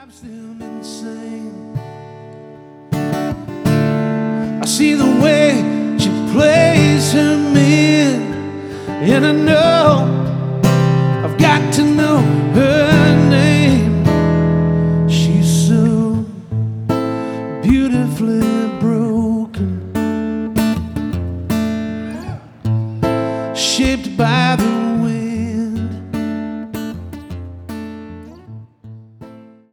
drives them insane. I see the way she plays her men, and I know I've got to know her name. She's so beautifully broken, shaped by the